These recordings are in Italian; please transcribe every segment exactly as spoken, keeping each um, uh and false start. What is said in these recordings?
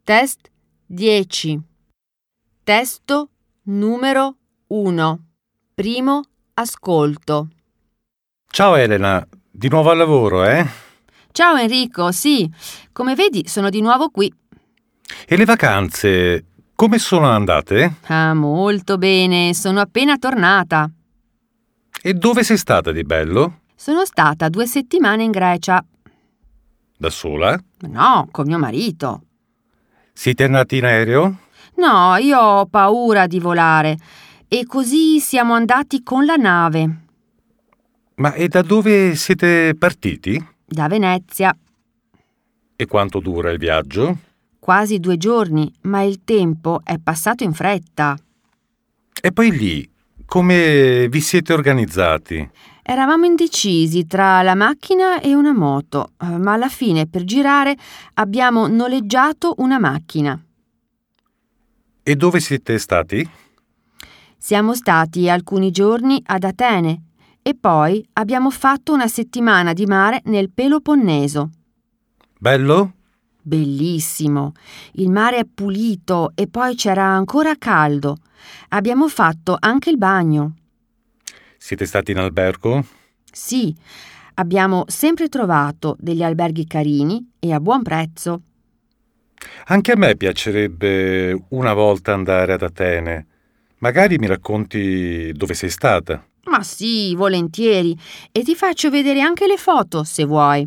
Test dieci. Testo numero uno. Primo ascolto. Ciao Elena, di nuovo al lavoro, eh? Ciao Enrico, sì, come vedi sono di nuovo qui. E le vacanze, come sono andate? Ah, molto bene, sono appena tornata. E dove sei stata di bello? Sono stata due settimane in Grecia. Da sola? No, con mio marito. Siete andati in aereo? No, io ho paura di volare e così siamo andati con la nave. Ma e da dove siete partiti? Da Venezia. E quanto dura il viaggio? Quasi due giorni, ma il tempo è passato in fretta. E poi lì, come vi siete organizzati? Eravamo indecisi tra la macchina e una moto, ma alla fine per girare abbiamo noleggiato una macchina. E dove siete stati? Siamo stati alcuni giorni ad Atene e poi abbiamo fatto una settimana di mare nel Peloponneso. Bello? Bellissimo! Il mare è pulito e poi c'era ancora caldo. Abbiamo fatto anche il bagno. Siete stati in albergo? Sì, abbiamo sempre trovato degli alberghi carini e a buon prezzo. Anche a me piacerebbe una volta andare ad Atene. Magari mi racconti dove sei stata. Ma sì, volentieri. E ti faccio vedere anche le foto, se vuoi.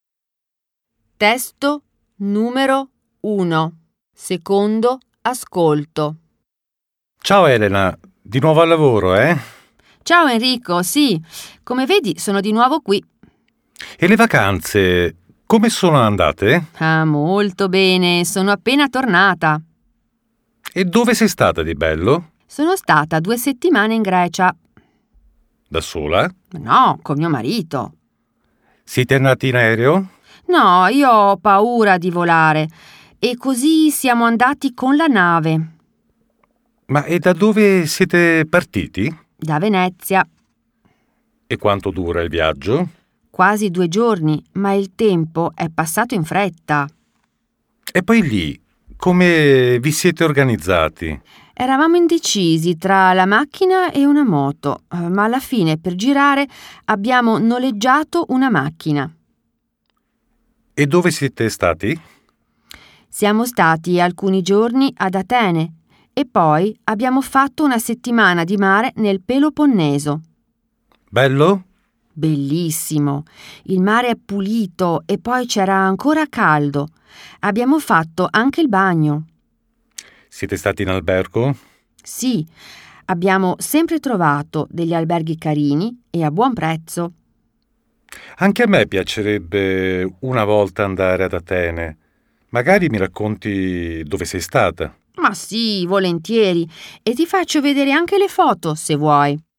Testo numero uno. Secondo ascolto. Ciao Elena, di nuovo al lavoro, eh? Ciao Enrico, sì, come vedi sono di nuovo qui. E le vacanze, come sono andate? Ah, molto bene, sono appena tornata. E dove sei stata di bello? Sono stata due settimane in Grecia. Da sola? No, con mio marito. Siete andati in aereo? No, io ho paura di volare e così siamo andati con la nave. Ma e da dove siete partiti? Da Venezia. E quanto dura il viaggio? Quasi due giorni, ma il tempo è passato in fretta. E poi lì, come vi siete organizzati? Eravamo indecisi tra la macchina e una moto, ma alla fine per girare abbiamo noleggiato una macchina. E dove siete stati? Siamo stati alcuni giorni ad Atene e poi abbiamo fatto una settimana di mare nel Peloponneso. Bello? Bellissimo! Il mare è pulito e poi c'era ancora caldo. Abbiamo fatto anche il bagno. Siete stati in albergo? Sì, abbiamo sempre trovato degli alberghi carini e a buon prezzo. Anche a me piacerebbe una volta andare ad Atene. Magari mi racconti dove sei stata. Ma sì, volentieri. E ti faccio vedere anche le foto, se vuoi.